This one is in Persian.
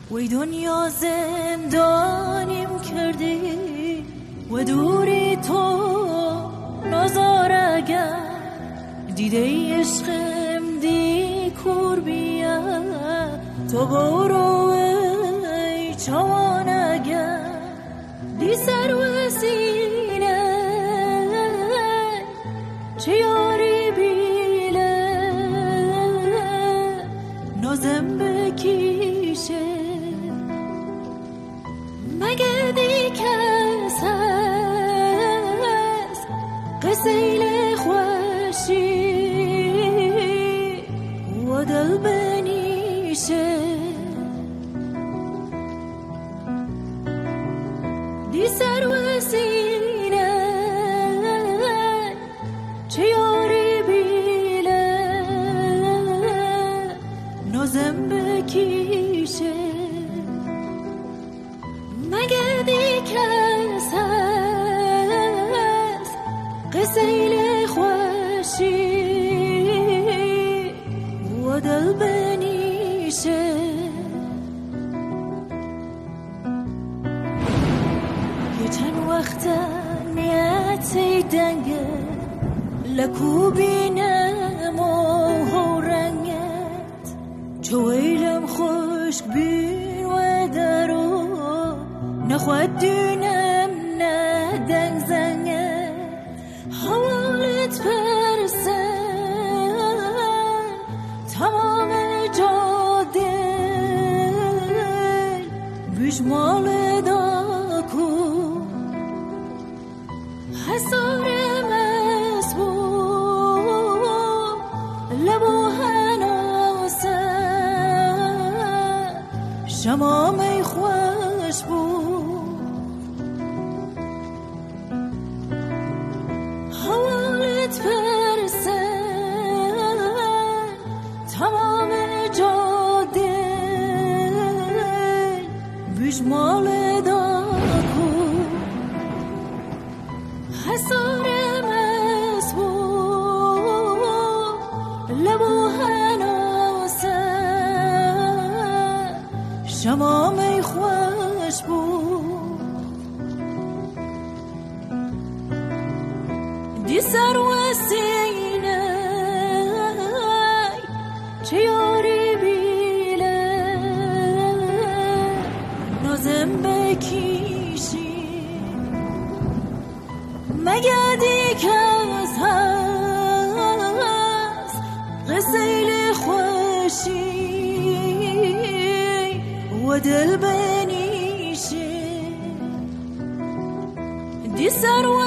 وی دنیا زندانیم کرده و دوری تو نزارگر دیده عشقم دی کور بیا تو برو ای چوانگر دی سر و سینه چه یاری بیله نازم بکیشه مگه دی کس هست قسیل خوشی و دل بنیشه دی سر و سینه چه یاری بیله نازم بکیشه مگه دی کس هست قسیل خوشی و دل بنیشه یه چند وقت نیتی دنگه لکو بینم و رنگت چو ویلم خشک بین و درو نخواد دونم نه دنگ زنگه حوالت پرسن تمام جاده بشمال داکو حسارم اسبو لبو هناسه شمام خوش بود حوالت پرسن تمام جاده بشمال داکو حسارم اسبو لبو هناسه شمام خوش بود دی سر و سینه چه یاری بیله نازم بکیشی مگه دی کس هست قسیل خوشی و دل بنیشه دی سر